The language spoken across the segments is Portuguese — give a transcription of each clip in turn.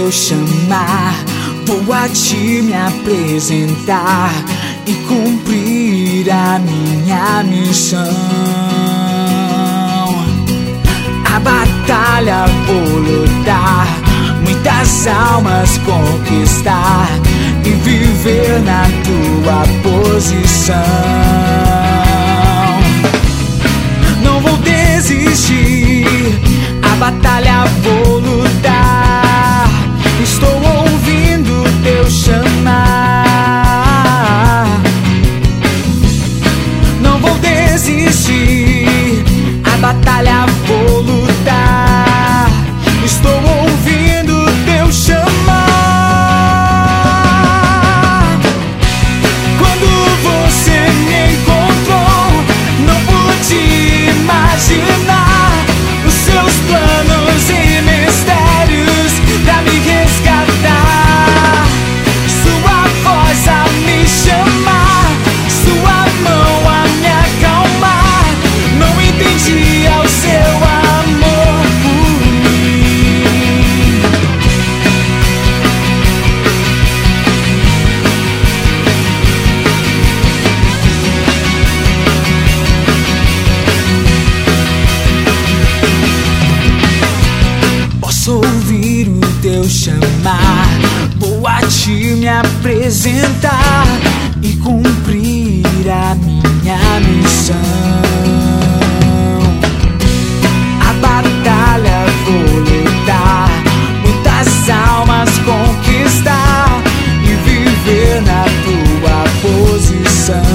teu chamar, vou a ti me apresentar e cumprir a minha missão. A batalha vou lutar, muitas almas conquistar e viver na tua posição. Não vou desistir, a batalha vou lutar. Estou ouvindo teu chamar. Não vou desistir, a batalha vou lutar. Estou ouvindo teu chamar. Quando você me encontrou, não pude imaginar os seus planos e mistérios pra me resgatar. Sua voz a me chamar, sua mão a me acalmar. Não entendia o seu amor por mim. Posso ouvir o teu chamar, vou a ti me apresentar e cumprir a minha missão. A batalha vou lutar, muitas almas conquistar e viver na tua posição.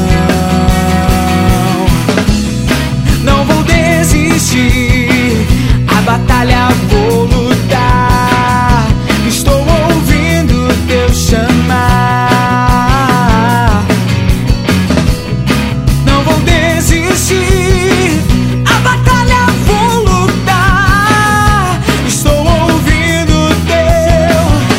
Não vou desistir, a batalha vou lutar. Estou ouvindo teu chamar. Não vou desistir, a batalha vou lutar. Estou ouvindo teu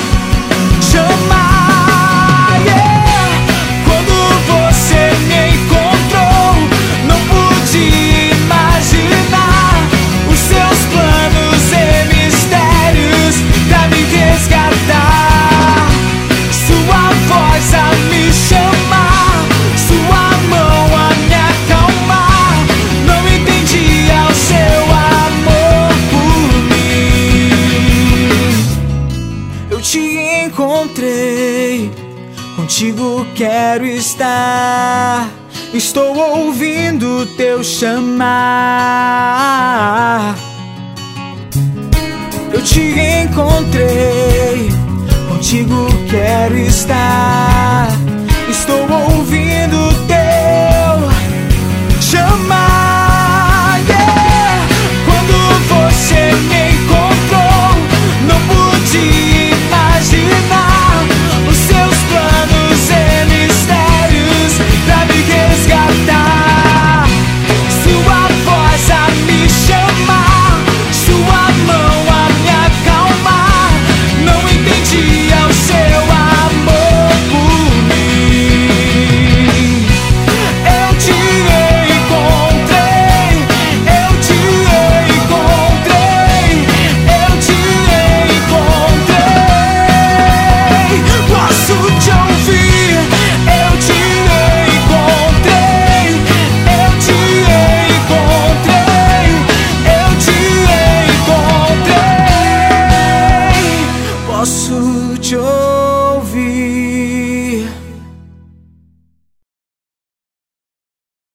chamar. Quando você me encontrou, não pude imaginar os seus planos e mistérios pra me resgatar. Sua voz a me chamar, sua mão a me acalmar. Não entendia o seu amor por mim. Eu te encontrei, contigo quero estar. Estou ouvindo teu chamar. Eu te encontrei, contigo quero estar. Estou ouvindo